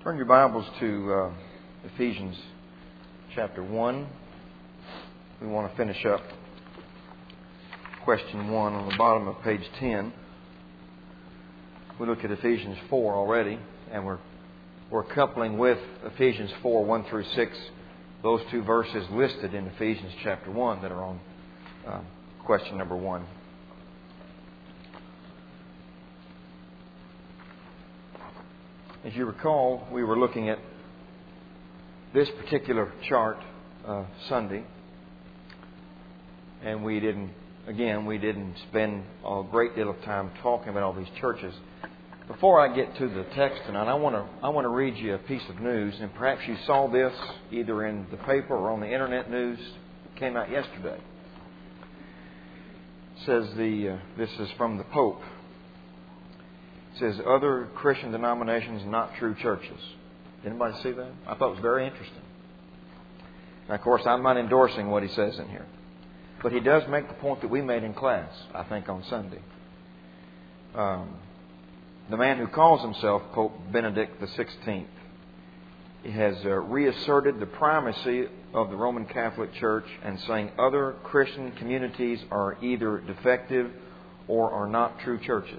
Turn your Bibles to Ephesians chapter 1. We want to finish up question 1 on the bottom of page 10. We looked at Ephesians 4 already, and we're coupling with Ephesians 4, 1 through 6, those two verses listed in Ephesians chapter 1 that are on question number 1. As you recall, we were looking at this particular chart Sunday, and we didn't spend a great deal of time talking about all these churches. Before I get to the text tonight, I want to read you a piece of news, and perhaps you saw this either in the paper or on the internet news. It came out yesterday. It says this is from the Pope. It says, other Christian denominations, not true churches. Did anybody see that? I thought it was very interesting. Now, of course, I'm not endorsing what he says in here. But he does make the point that we made in class, I think, on Sunday. The man who calls himself Pope Benedict XVI, he has reasserted the primacy of the Roman Catholic Church and saying other Christian communities are either defective or are not true churches.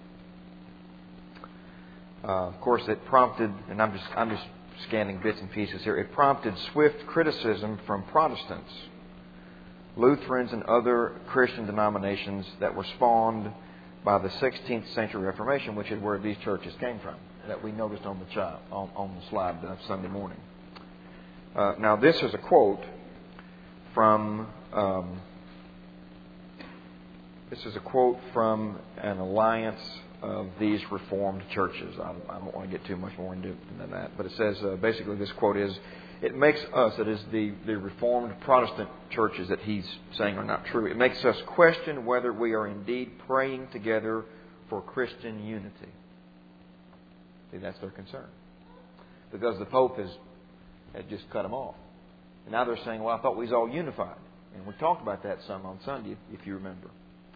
Of course, it prompted, and I'm just scanning bits and pieces here, it prompted swift criticism from Protestants, Lutherans, and other Christian denominations that were spawned by the 16th century Reformation, which is where these churches came from, that we noticed on the slide Sunday morning. Now, this is a quote from an alliance of these Reformed churches. I don't want to get too much more into than that, but it says basically this quote is, it makes us, that is the Reformed Protestant churches that he's saying are not true, it makes us question whether we are indeed praying together for Christian unity. See, that's their concern. Because the Pope had just cut them off. And now they're saying, well, I thought we was all unified. And we talked about that some on Sunday, if you remember.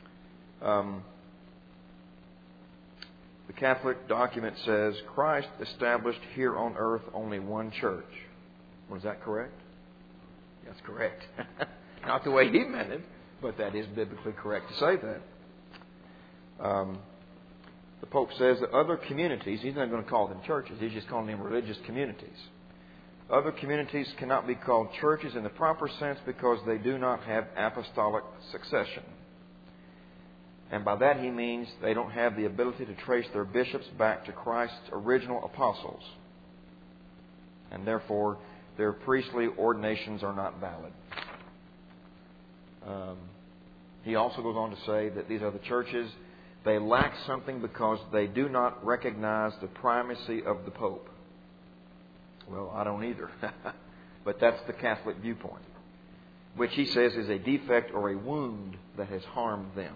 The Catholic document says, Christ established here on earth only one church. Was that correct? That's correct. Not the way he meant it, but that is biblically correct to say that. The Pope says that other communities, he's not going to call them churches, he's just calling them religious communities. Other communities cannot be called churches in the proper sense because they do not have apostolic succession. And by that he means they don't have the ability to trace their bishops back to Christ's original apostles. And therefore, their priestly ordinations are not valid. He also goes on to say that these other churches, they lack something because they do not recognize the primacy of the Pope. Well, I don't either. But that's the Catholic viewpoint, which he says is a defect or a wound that has harmed them.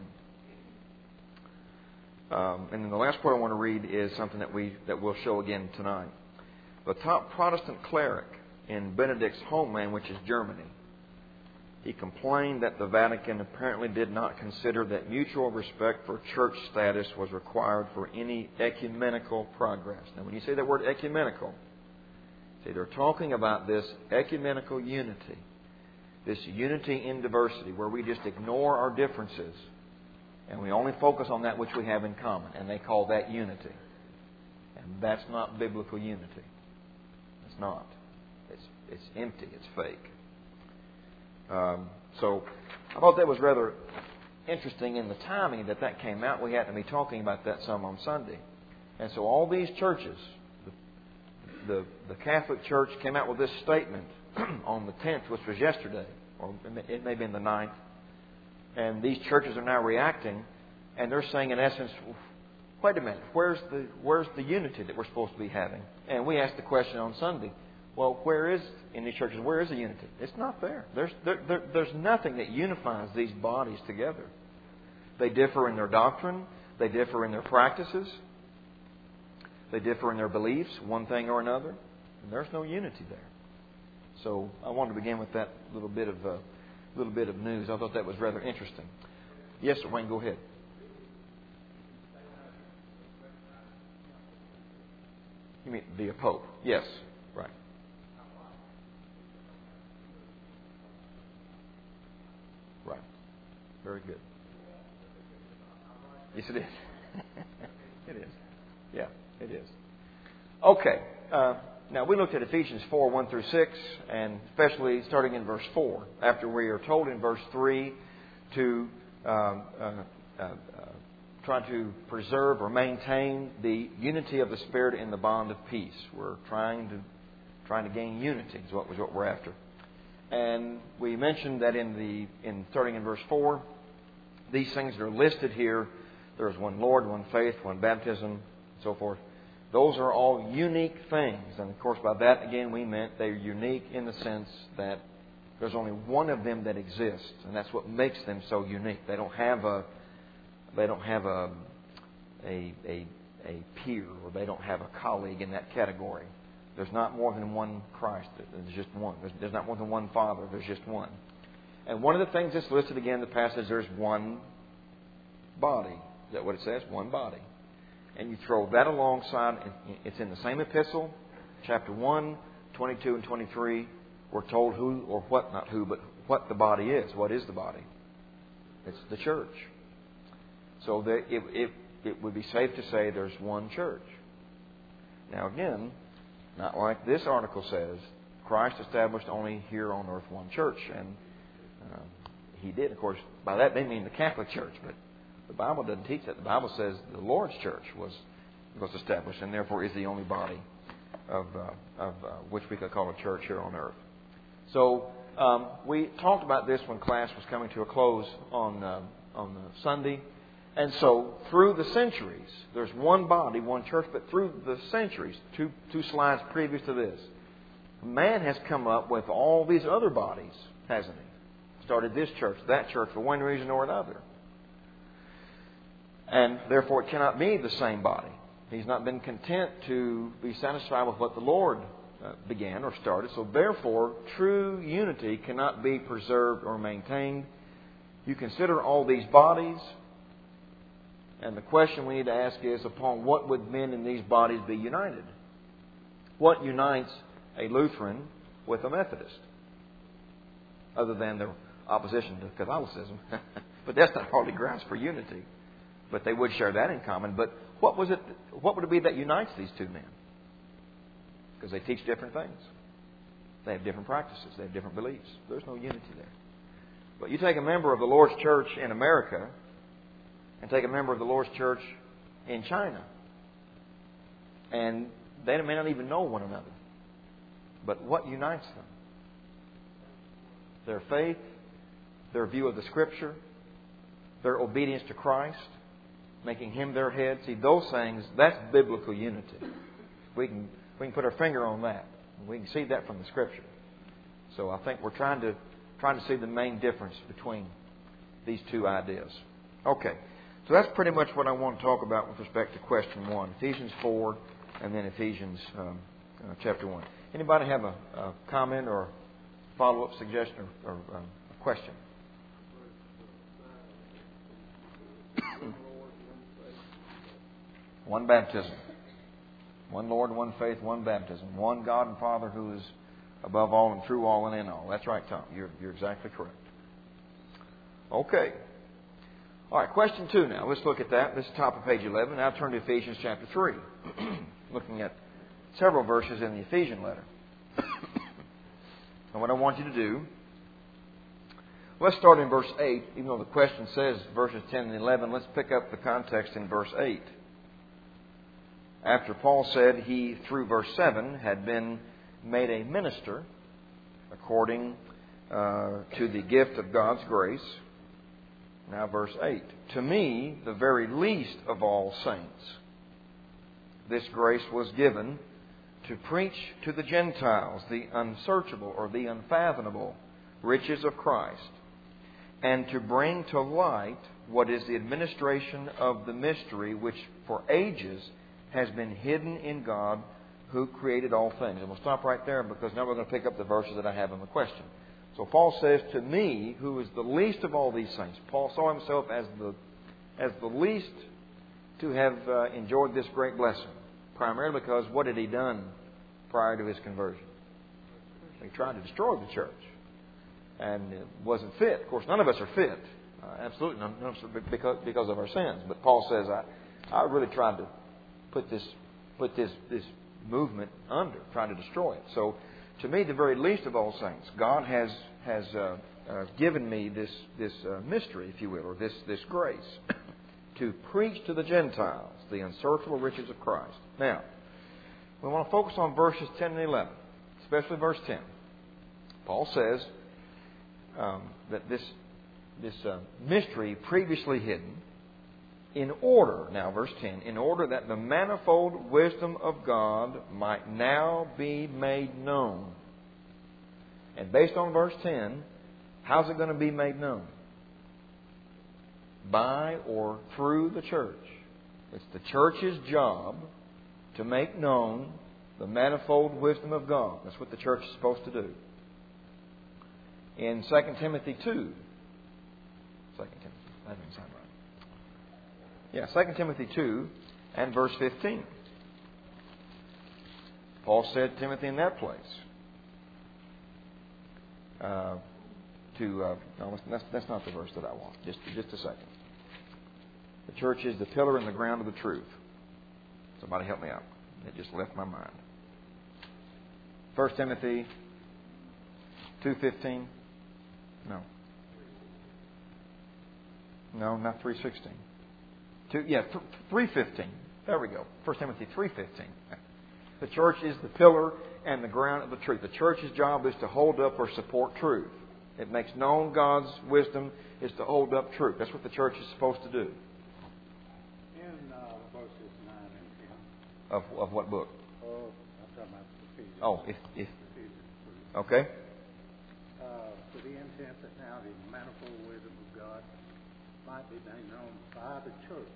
And then the last part I want to read is something that we'll show again tonight. The top Protestant cleric in Benedict's homeland, which is Germany, he complained that the Vatican apparently did not consider that mutual respect for church status was required for any ecumenical progress. Now, when you say that word ecumenical, see, they're talking about this ecumenical unity, this unity in diversity, where we just ignore our differences and we only focus on that which we have in common. And they call that unity. And that's not biblical unity. It's not. It's empty. It's fake. So I thought that was rather interesting in the timing that came out. We happened to be talking about that some on Sunday. And so all these churches, the Catholic Church came out with this statement on the 10th, which was yesterday, or it may have been the 9th. And these churches are now reacting, and they're saying, in essence, wait a minute, where's the unity that we're supposed to be having? And we asked the question on Sunday, well, in these churches, where is the unity? It's not there. There's nothing that unifies these bodies together. They differ in their doctrine. They differ in their practices. They differ in their beliefs, one thing or another. And there's no unity there. So I wanted to begin with that little bit of news. I thought that was rather interesting. Yes, sir, Wayne, go ahead. You be a pope. Yes, right. Right. Very good. Yes, it is. It is. Yeah, it is. Okay. Now, we looked at Ephesians 4, 1 through 6, and especially starting in verse 4, after we are told in verse 3 to try to preserve or maintain the unity of the Spirit in the bond of peace. We're trying to gain unity is what we're after. And we mentioned that starting in verse 4, these things that are listed here, there's one Lord, one faith, one baptism, and so forth. Those are all unique things. And of course, by that, again, we meant they're unique in the sense that there's only one of them that exists. And that's what makes them so unique. They don't have a peer, or they don't have a colleague in that category. There's not more than one Christ. There's just one. There's not more than one Father. There's just one. And one of the things that's listed again in the passage, there's one body. Is that what it says? One body. And you throw that alongside, it's in the same epistle, chapter 1, 22 and 23. We're told who, or what, not who, but what the body is. What is the body? It's the church. So that it would be safe to say there's one church. Now again, not like this article says, Christ established only here on earth one church. And He did. Of course, by that they mean the Catholic Church, but the Bible doesn't teach that. The Bible says the Lord's church was established, and therefore is the only body of which we could call a church here on earth. So we talked about this when class was coming to a close on Sunday, and so through the centuries, there's one body, one church, but through the centuries, two slides previous to this, man has come up with all these other bodies, hasn't he? Started this church, that church, for one reason or another. And therefore it cannot be the same body. He's not been content to be satisfied with what the Lord began or started. So therefore, true unity cannot be preserved or maintained. You consider all these bodies, and the question we need to ask is, upon what would men in these bodies be united? What unites a Lutheran with a Methodist? Other than their opposition to Catholicism. But that's not hardly grounds for unity. But they would share that in common. But what would it be that unites these two men? Because they teach different things. They have different practices. They have different beliefs. There's no unity there. But you take a member of the Lord's church in America and take a member of the Lord's church in China, and they may not even know one another. But what unites them? Their faith, their view of the Scripture, their obedience to Christ, making Him their head. See, those things, that's biblical unity. We can put our finger on that. We can see that from the Scripture. So I think we're trying to see the main difference between these two ideas. Okay. So that's pretty much what I want to talk about with respect to question 1. Ephesians 4 and then Ephesians chapter 1. Anybody have a comment or follow-up suggestion or a question? One baptism. One Lord, one faith, one baptism. One God and Father who is above all and through all and in all. That's right, Tom. You're exactly correct. Okay. All right, question 2 now. Let's look at that. This is top of page 11. Now turn to Ephesians chapter 3. Looking at several verses in the Ephesian letter. And what I want you to do, let's start in verse 8. Even though the question says verses 10 and 11, let's pick up the context in verse 8. After Paul said he, through verse 7, had been made a minister according to the gift of God's grace. Now verse 8. To me, the very least of all saints, this grace was given to preach to the Gentiles the unsearchable or the unfathomable riches of Christ, and to bring to light what is the administration of the mystery which for ages has been hidden in God who created all things. And we'll stop right there because now we're going to pick up the verses that I have in the question. So Paul says, to me, who is the least of all these saints. Paul saw himself as the least to have enjoyed this great blessing. Primarily because what had he done prior to his conversion? He tried to destroy the church. And it wasn't fit. Of course, none of us are fit. Absolutely none of us because of our sins. But Paul says, I really tried to put this movement under, trying to destroy it. So, to me, the very least of all saints, God has given me this mystery, if you will, or this grace to preach to the Gentiles the unsearchable riches of Christ. Now, we want to focus on verses 10 and 11, especially verse 10. Paul says that this mystery previously hidden, in order, now verse 10, in order that the manifold wisdom of God might now be made known. And based on verse 10, how's it going to be made known? By or through the church. It's the church's job to make known the manifold wisdom of God. That's what the church is supposed to do. In 2 Timothy 2, 2 Timothy, that doesn't sound right. Yeah, 2 Timothy 2 and verse 15. Paul said to Timothy in that place, no, that's not the verse that I want. Just a second. The church is the pillar and the ground of the truth. Somebody help me out. It just left my mind. 1 Timothy 2:15. No, not 3:16. 3:15. There we go. 1 Timothy 3:15. The church is the pillar and the ground of the truth. The church's job is to hold up or support truth. It makes known God's wisdom is to hold up truth. That's what the church is supposed to do. In verses 9 and 10. Of what book? Oh, I'm talking about Ephesians. Oh, if okay. To the intent that now the manifold wisdom of God might be made known by the church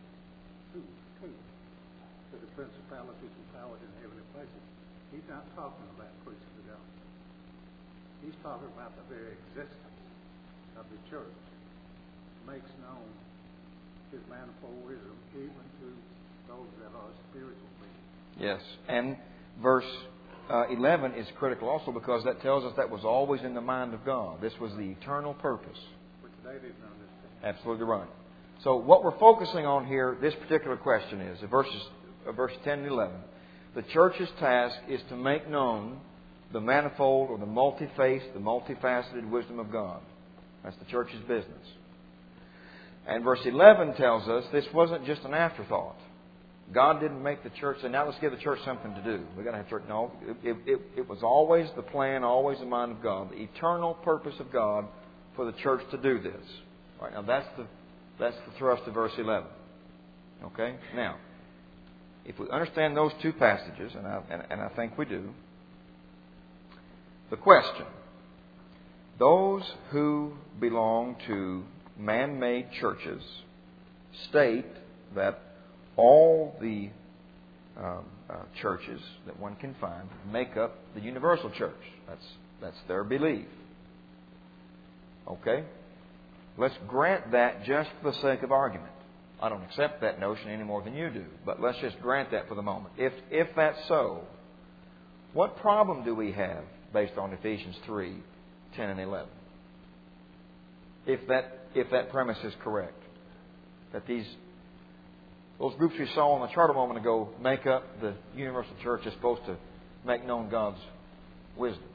to the principalities and powers in heavenly places. He's not talking about preaching the gospel. He's talking about the very existence of the church. Makes known His manifold wisdom even to those that are spiritual beings. Yes, and verse 11 is critical also because that tells us that was always in the mind of God. This was the eternal purpose. Which they didn't understand. Absolutely right. So what we're focusing on here, this particular question is, verses 10 and 11, the church's task is to make known the manifold or the multi-faced, the multifaceted wisdom of God. That's the church's business. And verse 11 tells us this wasn't just an afterthought. God didn't make the church say, now let's give the church something to do. We've got to have church. No, it was always the plan, always the mind of God, the eternal purpose of God for the church to do this. All right, now that's the thrust of verse 11. Okay? Now, if we understand those two passages, and I think we do, the question, those who belong to man-made churches state that all the churches that one can find make up the universal church. That's their belief. Okay? Let's grant that just for the sake of argument. I don't accept that notion any more than you do, but let's just grant that for the moment. If that's so, what problem do we have based on Ephesians 3, 10 and 11? If that premise is correct, that those groups we saw on the chart a moment ago make up the universal church is supposed to make known God's wisdom.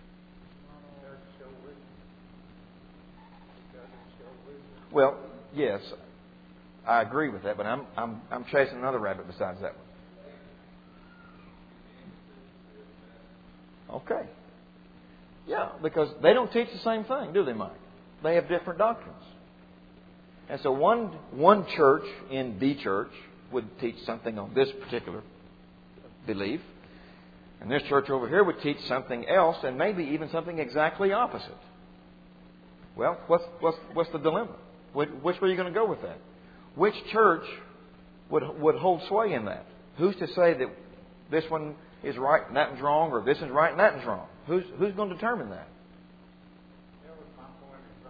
Well, yes, I agree with that, but I'm chasing another rabbit besides that one. Okay. Yeah, because they don't teach the same thing, do they, Mike? They have different doctrines. And so one church in the church would teach something on this particular belief. And this church over here would teach something else and maybe even something exactly opposite. Well, what's the dilemma? Which way are you going to go with that? Which church would hold sway in that? Who's to say that this one is right and that one's wrong, or this is right and that one's wrong? Who's going to determine that?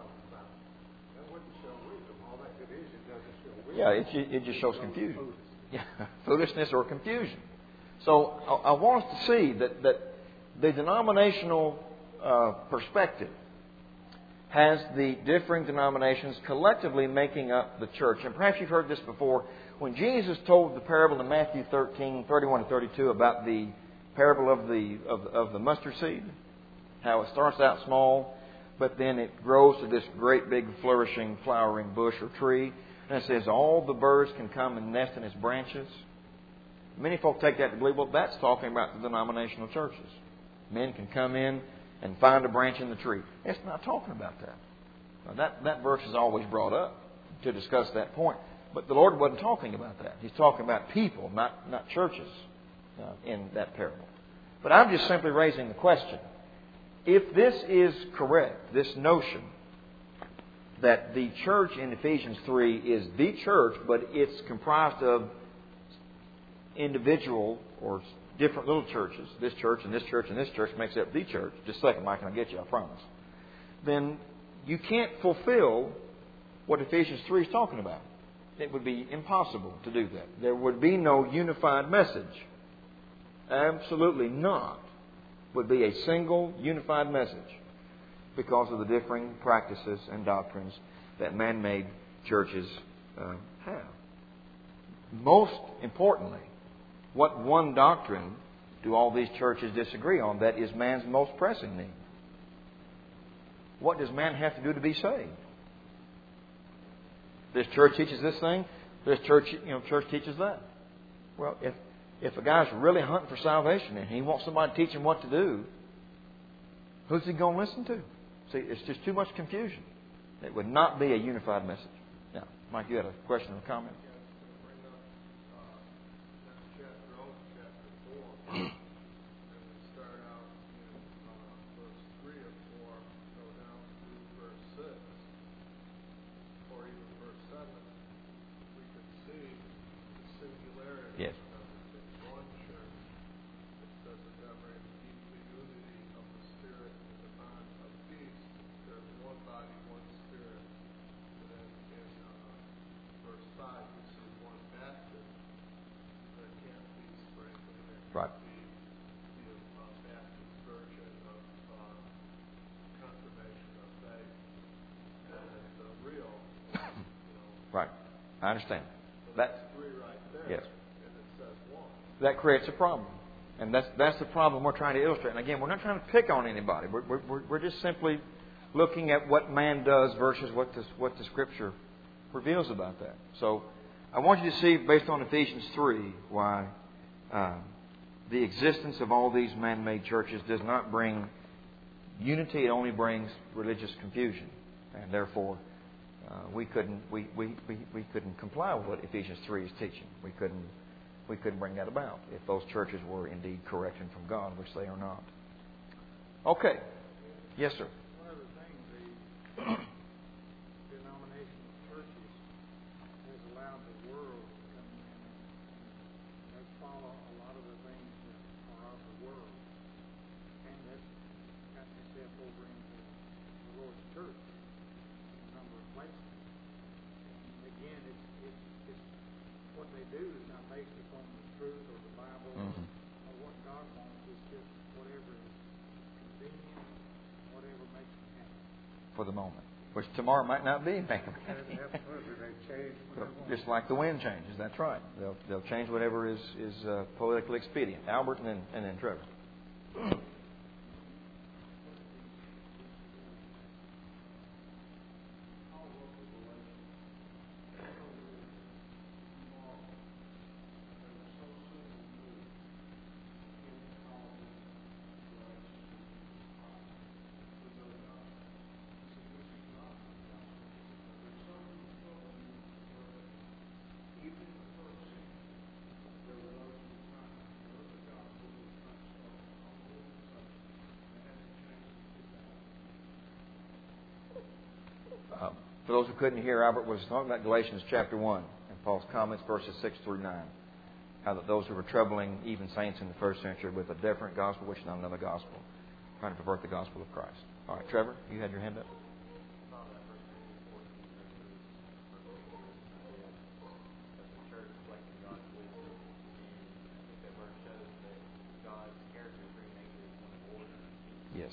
Yeah, it just shows confusion. foolishness or confusion. So I want us to see that the denominational perspective has the differing denominations collectively making up the church. And perhaps you've heard this before. When Jesus told the parable in Matthew 13, 31 to 32 about the parable of the mustard seed, how it starts out small, but then it grows to this great big flourishing, flowering bush or tree. And it says all the birds can come and nest in its branches. Many folk take that to believe, well, that's talking about the denominational churches. Men can come in and find a branch in the tree. It's not talking about that. Now, that verse is always brought up to discuss that point. But the Lord wasn't talking about that. He's talking about people, not churches in that parable. But I'm just simply raising the question. If this is correct, this notion that the church in Ephesians 3 is the church, but it's comprised of individual or different little churches, this church and this church and this church makes up the church. Just a second, Mike, and I'll get you, I promise. Then you can't fulfill what Ephesians 3 is talking about. It would be impossible to do that. There would be no unified message. Absolutely not. Would be a single unified message because of the differing practices and doctrines that man-made churches have. Most importantly, what one doctrine do all these churches disagree on that is man's most pressing need? What does man have to do to be saved? This church teaches this thing. This church teaches that. Well, if a guy's really hunting for salvation and he wants somebody to teach him what to do, who's he going to listen to? See, it's just too much confusion. It would not be a unified message. Now, Mike, you had a question or comment? Yes. Right. Right. I understand. That's three right there. Yes. And it says one. That creates a problem. And that's the problem we're trying to illustrate. And again, we're not trying to pick on anybody. We're just simply looking at what man does versus what the Scripture reveals about that. So I want you to see, based on Ephesians 3, why the existence of all these man-made churches does not bring unity. It only brings religious confusion. And therefore, we couldn't comply with what Ephesians 3 is teaching. We couldn't bring that about if those churches were indeed correct and from God, which they are not. Okay. Yes, sir. One of the things the denominational churches has allowed the world to come in and follow a lot of the things that are of the world, and that's got itself over into the Lord's church in a number of places. And again, it's what they do is not based upon the truth or the Bible or what God wants. It's just whatever is convenient, whatever makes them happy. For the moment. Which tomorrow might not be. Absolutely, they change whatever. Just like the wind changes. That's right. They'll change whatever is politically expedient. Albert and then Trevor. For those who couldn't hear, Albert was talking about Galatians chapter 1 and Paul's comments, verses 6 through 9. How that those who were troubling even saints in the first century with a different gospel, which is not another gospel, trying to pervert the gospel of Christ. All right, Trevor, you had your hand up. Yes.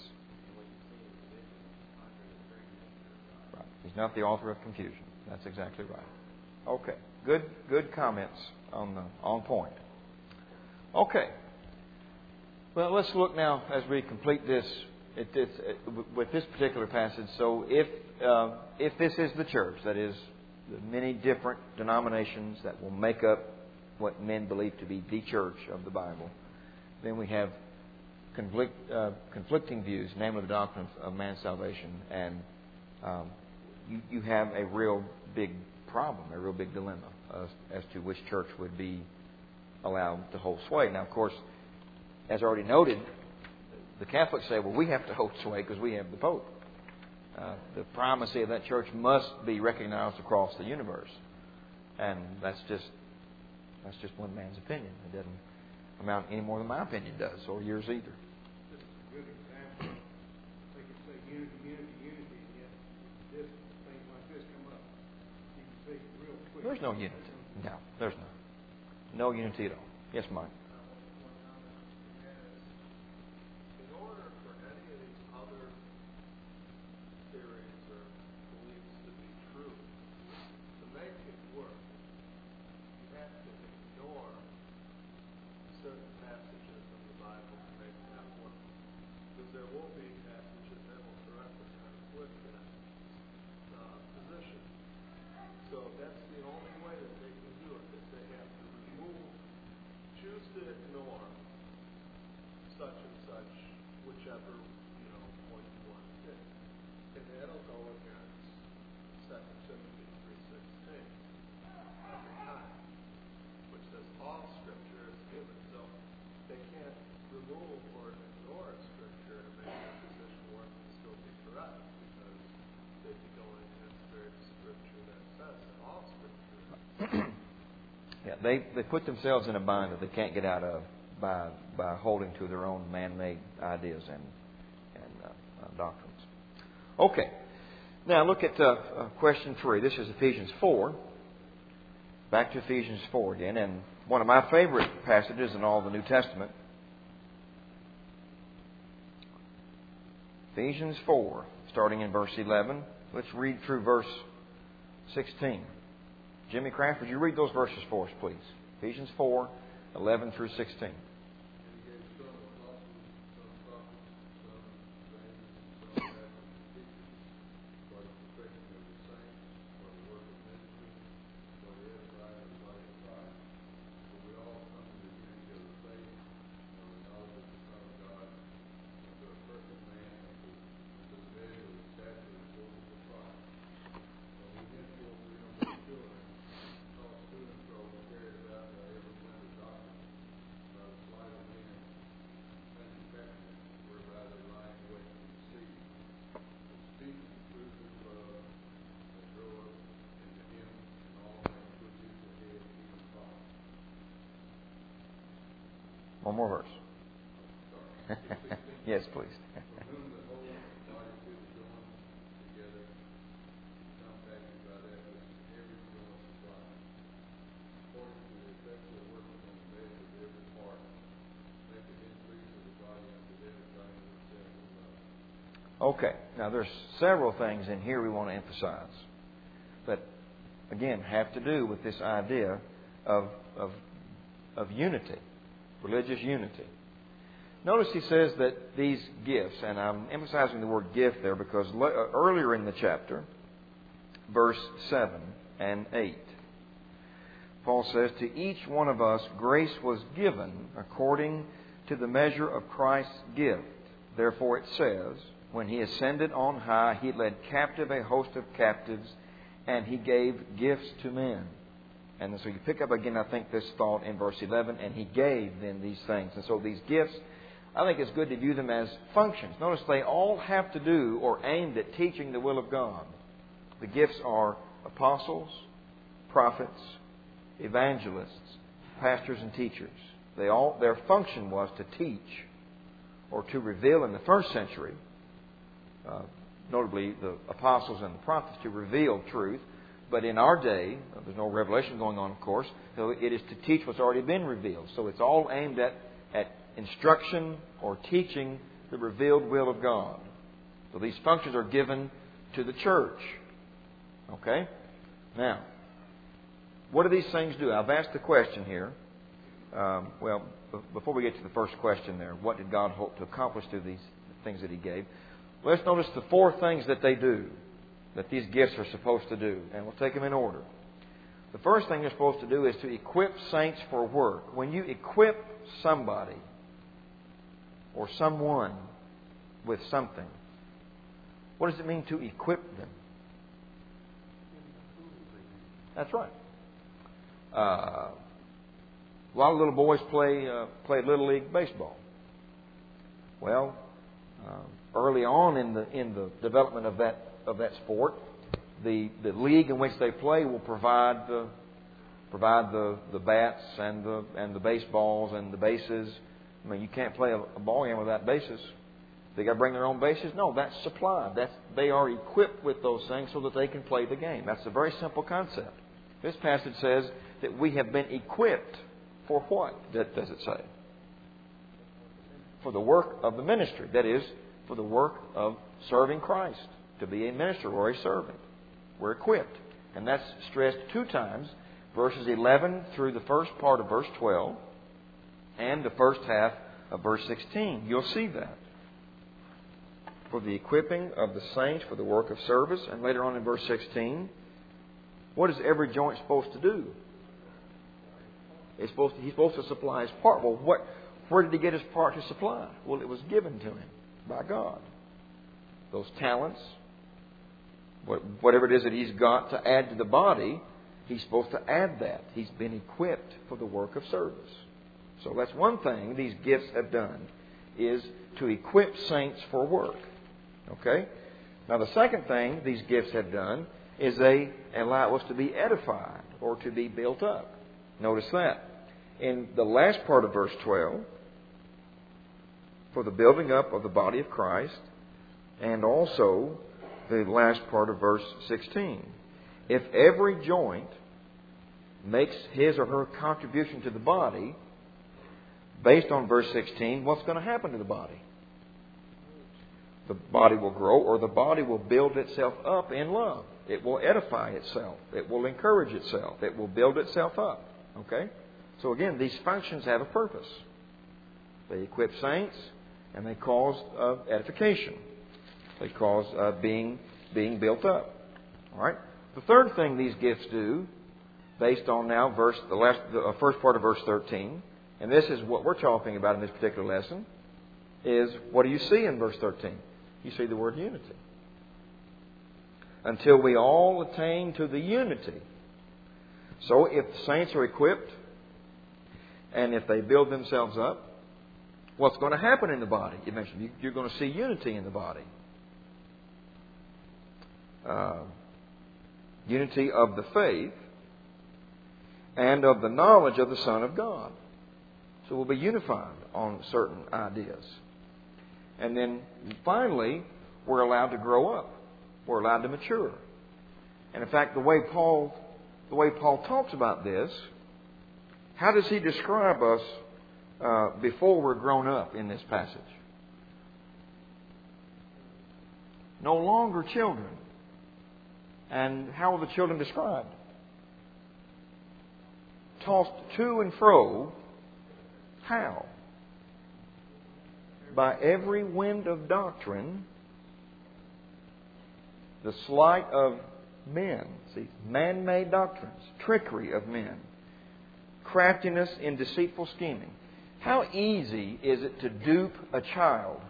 Right. He's not the author of confusion. That's exactly right. Okay. Good comments on point. Okay. Well, let's look now as we complete this with this particular passage. So, if this is the church, that is, the many different denominations that will make up what men believe to be the church of the Bible, then we have conflicting views, namely the doctrine of man's salvation, and you have a real big problem, a real big dilemma as to which church would be allowed to hold sway. Now, of course, as already noted, the Catholics say, well, we have to hold sway because we have the Pope. The primacy of that church must be recognized across the universe. And that's just one man's opinion. It doesn't amount any more than my opinion does, or yours either. This is a good example. They can say unity, and yet things like this come up. You can see real quick. There's no unity. No, there's not. No unity at all. Yes, Mike. In order for any of these other theories or beliefs to be true, to make it work, you have to ignore certain passages of the Bible to make that work. Because there will be passages that will directly conflict that position. So that's the only way that they can do it, is they have to choose to ignore such and such, whichever, point you want to take. And that'll go against 2 Timothy 3:16 every time, which says all Scripture is given. So they can't remove or ignore Scripture to make their position work and still be correct, because they'd be going against very Scripture that says all Scripture. Yeah, they put themselves in a bind that they can't get out of by holding to their own man-made ideas and doctrines. Okay. Now look at question 3. This is Ephesians 4. Back to Ephesians 4 again, and one of my favorite passages in all the New Testament. Ephesians 4, starting in verse 11. Let's read through verse 16. Jimmy Craft, would you read those verses for us, please? Ephesians 4, 11 through 16. One more verse. Yes, please. Okay, now there's several things in here we want to emphasize that, again, have to do with this idea of unity, religious unity. Notice he says that these gifts, and I'm emphasizing the word gift there because earlier in the chapter, verse 7 and 8, Paul says, "To each one of us grace was given according to the measure of Christ's gift. Therefore it says, when He ascended on high, He led captive a host of captives, and He gave gifts to men." And so you pick up again, I think, this thought in verse 11, and He gave them these things. And so these gifts, I think it's good to view them as functions. Notice they all have to do or aimed at teaching the will of God. The gifts are apostles, prophets, evangelists, pastors, and teachers. Their function was to teach or to reveal in the first century, notably the apostles and the prophets, to reveal truth. But in our day, there's no revelation going on, of course, so it is to teach what's already been revealed. So it's all aimed at instruction or teaching the revealed will of God. So these functions are given to the church. Okay? Now, what do these things do? I've asked the question here. Before we get to the first question there, what did God hope to accomplish through these things that He gave? Let's notice the 4 things that they do, that these gifts are supposed to do. And we'll take them in order. The first thing they're supposed to do is to equip saints for work. When you equip somebody or someone with something, what does it mean to equip them? That's right. A lot of little boys play Little League baseball. Well, early on in the development of that sport, the league in which they play will provide the bats and the baseballs and the bases. I mean, you can't play a ball game without bases. They got to bring their own bases? No, that's supplied. They are equipped with those things so that they can play the game. That's a very simple concept. This passage says that we have been equipped for what? Does it say? For the work of the ministry. That is, for the work of serving Christ. To be a minister or a servant. We're equipped. And that's stressed 2 times. Verses 11 through the first part of verse 12. And the first half of verse 16. You'll see that. For the equipping of the saints for the work of service. And later on in verse 16, what is every joint supposed to do? He's supposed to supply his part. Well, where did he get his part to supply? Well, it was given to him by God. Those talents, whatever it is that he's got to add to the body, he's supposed to add that. He's been equipped for the work of service. So that's one thing these gifts have done, is to equip saints for work. Okay? Now the second thing these gifts have done is they allow us to be edified or to be built up. Notice that. In the last part of verse 12, for the building up of the body of Christ, and also the last part of verse 16. If every joint makes his or her contribution to the body, based on verse 16, what's going to happen to the body? The body will grow, or the body will build itself up in love. It will edify itself. It will encourage itself. It will build itself up. Okay? So again, these functions have a purpose. They equip saints, and they cause edification. They cause being built up. All right. The third thing these gifts do, based on now the first part of verse 13, and this is what we're talking about in this particular lesson, is what do you see in verse 13? You see the word unity. Until we all attain to the unity. So if the saints are equipped, and if they build themselves up, what's going to happen in the body? Eventually, you're going to see unity in the body. Unity of the faith and of the knowledge of the Son of God. So we'll be unified on certain ideas. And then finally, we're allowed to grow up. We're allowed to mature. And in fact, the way Paul talks about this, how does he describe us before we're grown up in this passage? No longer children. And how are the children described? Tossed to and fro. How? By every wind of doctrine, the sleight of men. See, man-made doctrines, trickery of men, craftiness in deceitful scheming. How easy is it to dupe a child?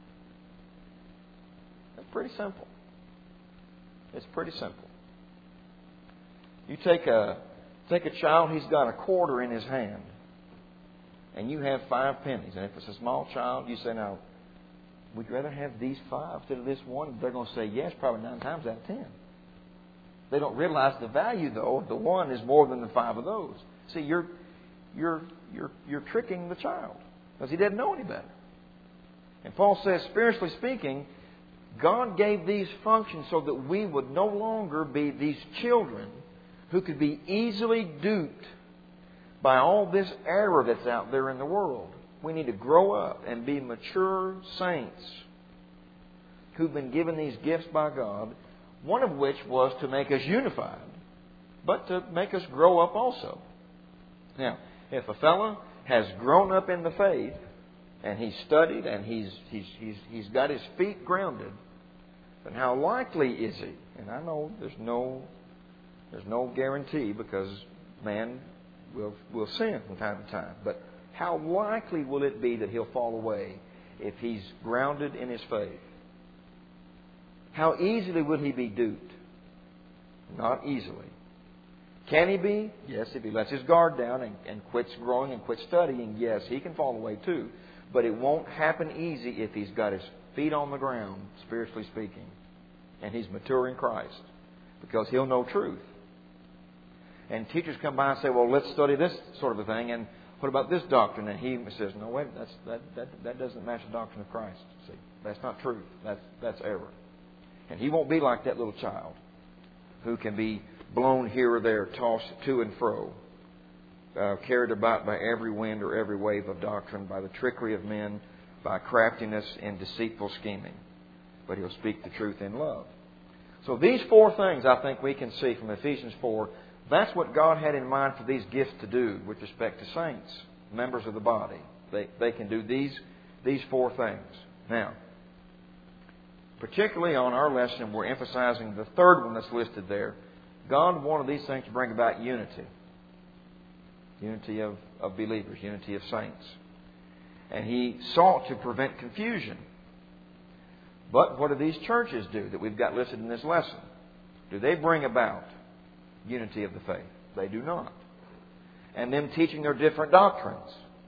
It's pretty simple. It's pretty simple. You take a child, he's got a quarter in his hand, and you have 5 pennies. And if it's a small child, you say, now, would you rather have these 5 instead of this one? They're going to say yes, probably 9 times out of 10. They don't realize the value, though, of the one is more than the 5 of those. See, you're tricking the child because he doesn't know any better. And Paul says, spiritually speaking, God gave these functions so that we would no longer be these children who could be easily duped by all this error that's out there in the world. We need to grow up and be mature saints who've been given these gifts by God, one of which was to make us unified, but to make us grow up also. Now, if a fellow has grown up in the faith, and he's studied, and he's got his feet grounded, then how likely is he? And I know there's no guarantee, because man will sin from time to time. But how likely will it be that he'll fall away if he's grounded in his faith? How easily will he be duped? Not easily. Can he be? Yes, if he lets his guard down and quits growing and quits studying, yes, he can fall away too. But it won't happen easy if he's got his feet on the ground, spiritually speaking, and he's mature in Christ, because he'll know truth. And teachers come by and say, well, let's study this sort of a thing, and what about this doctrine? And he says, no, wait, that doesn't match the doctrine of Christ. See, that's not truth. That's error. And he won't be like that little child who can be blown here or there, tossed to and fro, carried about by every wind or every wave of doctrine, by the trickery of men, by craftiness and deceitful scheming. But he'll speak the truth in love. So these four things I think we can see from Ephesians 4. That's what God had in mind for these gifts to do with respect to saints, members of the body. They can do these four things. Now, particularly on our lesson, we're emphasizing the third one that's listed there. God wanted these things to bring about unity. Unity of believers, unity of saints. And He sought to prevent confusion. But what do these churches do that we've got listed in this lesson? Do they bring about unity of the faith? They do not. And them teaching their different doctrines.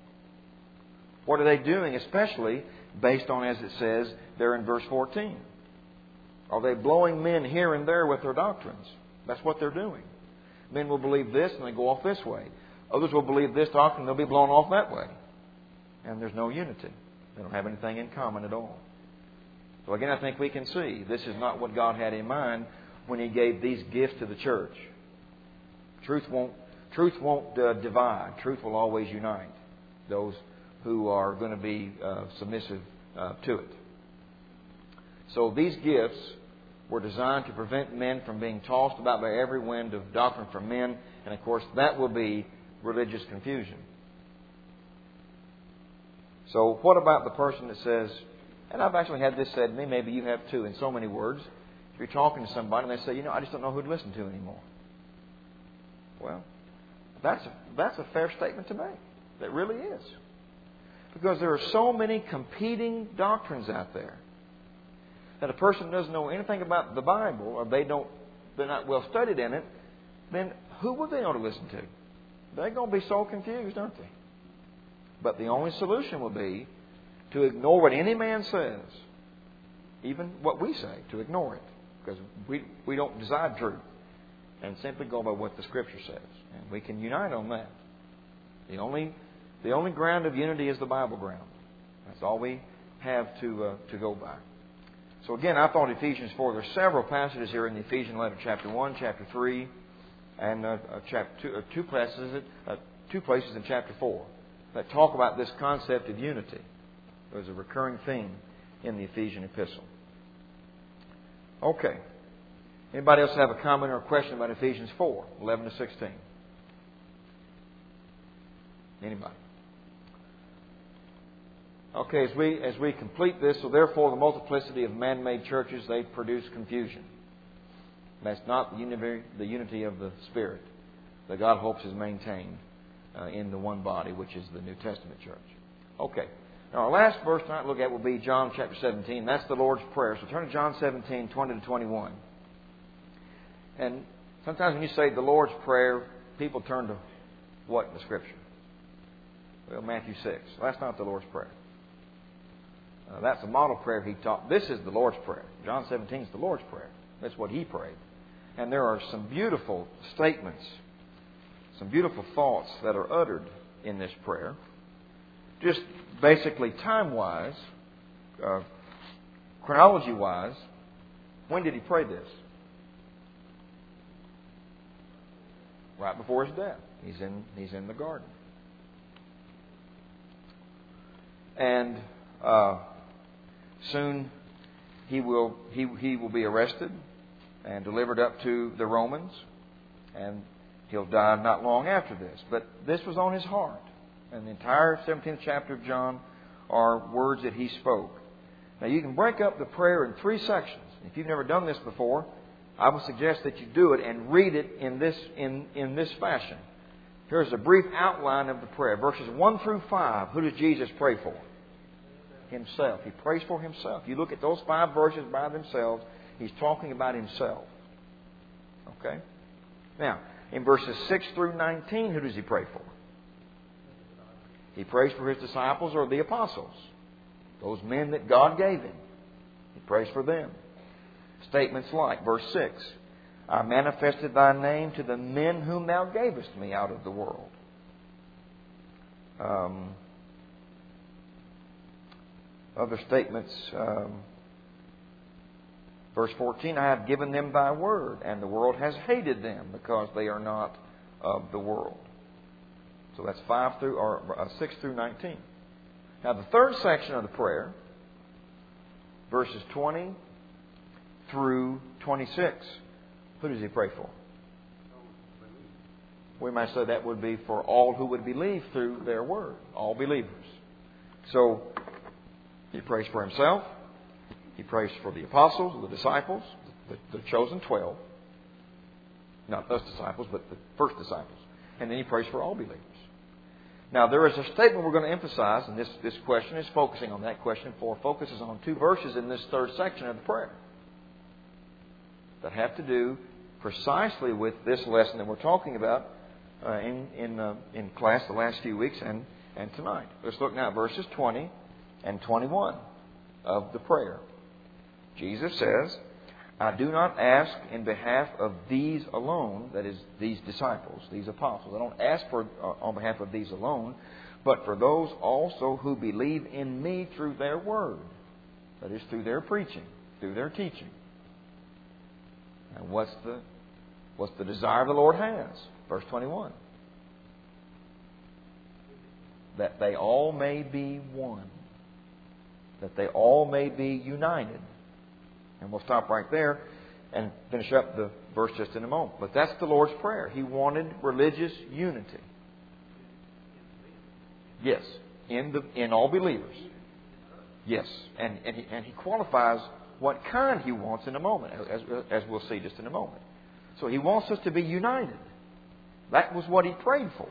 What are they doing, especially based on, as it says there in verse 14? Are they blowing men here and there with their doctrines? That's what they're doing. Men will believe this and they go off this way. Others will believe this doctrine and they'll be blown off that way. And there's no unity. They don't have anything in common at all. So again, I think we can see this is not what God had in mind when He gave these gifts to the church. Truth won't divide. Truth will always unite those who are going to be submissive to it. So these gifts were designed to prevent men from being tossed about by every wind of doctrine from men. And of course, that will be religious confusion. So what about the person that says, and I've actually had this said to me, maybe you have too, in so many words. If you're talking to somebody and they say, I just don't know who to listen to anymore. Well, that's a fair statement to make. That really is. Because there are so many competing doctrines out there that a person doesn't know anything about the Bible, or they're not well studied in it, then who would they ought to listen to? They're going to be so confused, aren't they? But the only solution will be to ignore what any man says, even what we say, to ignore it, because we don't decide truth, and simply go by what the Scripture says, and we can unite on that. The only ground of unity is the Bible ground. That's all we have to go by. So again, I thought Ephesians 4. There's several passages here in the Ephesian letter, chapter 1, chapter 3, and two places in chapter 4 that talk about this concept of unity. There's a recurring theme in the Ephesian epistle. Okay. Anybody else have a comment or a question about Ephesians 4, 11 to 16? Anybody? Okay, as we complete this, so therefore the multiplicity of man-made churches, they produce confusion. That's not the unity of the Spirit that God hopes is maintained in the one body, which is the New Testament church. Okay. Now our last verse tonight look at will be John chapter 17. That's the Lord's Prayer. So turn to John 17, 20 to 21. And sometimes when you say the Lord's Prayer, people turn to what in the Scripture? Well, Matthew 6. Well, that's not the Lord's Prayer. That's a model prayer He taught. This is the Lord's Prayer. John 17 is the Lord's Prayer. That's what He prayed. And there are some beautiful statements, some beautiful thoughts that are uttered in this prayer. Just basically time-wise, chronology-wise, when did He pray this? Right before His death. He's in the garden. And soon he will be arrested and delivered up to the Romans, and he'll die not long after this. But this was on his heart. And the entire 17th chapter of John are words that he spoke. Now you can break up the prayer in 3 sections. If you've never done this before, I would suggest that you do it and read it in this fashion. Here's a brief outline of the prayer. Verses 1 through 5. Who does Jesus pray for? Himself. He prays for Himself. You look at those 5 verses by themselves, He's talking about Himself. Okay? Now, in verses 6 through 19, who does He pray for? He prays for His disciples or the apostles. Those men that God gave Him. He prays for them. Statements like, verse 6, I manifested Thy name to the men whom Thou gavest me out of the world. Other statements, verse 14, I have given them Thy word, and the world has hated them because they are not of the world. So that's 6 through 19. Now the third section of the prayer, verses 20 through 26. Who does he pray for? We might say that would be for all who would believe through their word. All believers. So, he prays for himself. He prays for the apostles, the disciples, the chosen 12. Not us disciples, but the first disciples. And then he prays for all believers. Now, there is a statement we're going to emphasize, and this question is focusing on that question. 4 focuses on 2 verses in this third section of the prayer that have to do precisely with this lesson that we're talking about in class the last few weeks and tonight. Let's look now at verses 20 and 21 of the prayer. Jesus says, I do not ask in behalf of these alone, that is, these disciples, these apostles. I don't ask for on behalf of these alone, but for those also who believe in me through their word. That is, through their preaching, through their teaching. And what's the desire the Lord has? Verse 21. That they all may be one. That they all may be united. And we'll stop right there and finish up the verse just in a moment. But that's the Lord's Prayer. He wanted religious unity. Yes. In all believers. Yes. And he qualifies what kind He wants in a moment, as we'll see just in a moment. So He wants us to be united. That was what He prayed for.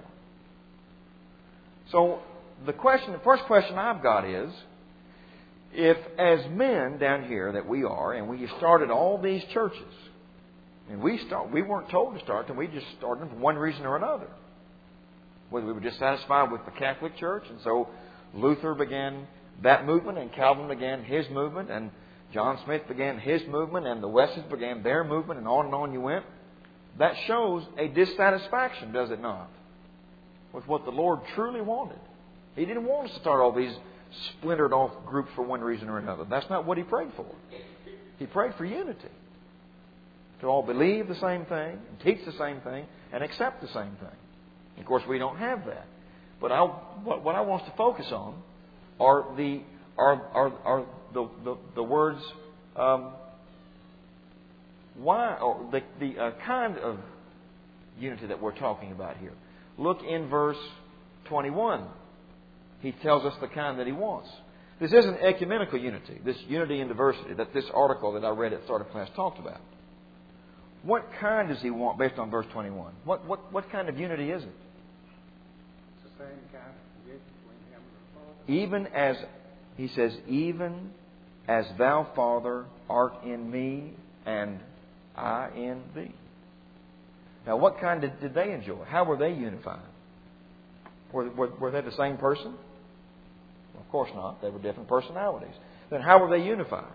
So the first question I've got is, if as men down here that we are, and we started all these churches, and we weren't told to start them, we just started them for one reason or another. Whether we were dissatisfied with the Catholic Church, and so Luther began that movement, and Calvin began his movement, and John Smith began his movement, and the Wesleys began their movement, and on you went. That shows a dissatisfaction, does it not, with what the Lord truly wanted. He didn't want us to start all these splintered off groups for one reason or another. That's not what He prayed for. He prayed for unity. To all believe the same thing, and teach the same thing, and accept the same thing. Of course, we don't have that. But what I want us to focus on are the words why, or the kind of unity that we're talking about here. Look in verse 21. He tells us the kind that He wants. This isn't ecumenical unity, this unity in diversity that this article that I read at the start of class talked about. What kind does He want based on verse 21? What kind of unity is it? It's the same kind of unity between Him and the Father. Even as, He says, even as Thou, Father, art in me and I in Thee. Now, what kind did they enjoy? How were they unified? Were they the same person? Well, of course not. They were different personalities. Then how were they unified?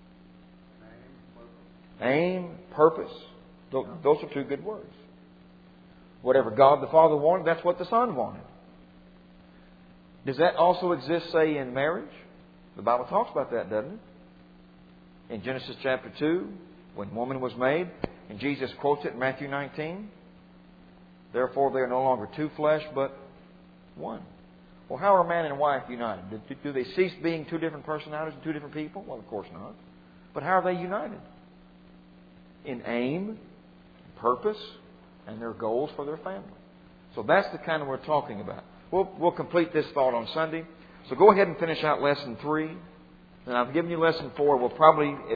Aim, purpose. Those are 2 good words. Whatever God the Father wanted, that's what the Son wanted. Does that also exist, say, in marriage? The Bible talks about that, doesn't it? In Genesis chapter 2, when woman was made, and Jesus quotes it in Matthew 19, therefore they are no longer 2 flesh, but one. Well, how are man and wife united? Do they cease being two different personalities and two different people? Well, of course not. But how are they united? In aim, purpose, and their goals for their family. So that's the kind of what we're talking about. We'll complete this thought on Sunday. So go ahead and finish out Lesson 3. And I've given you Lesson 4. We'll probably...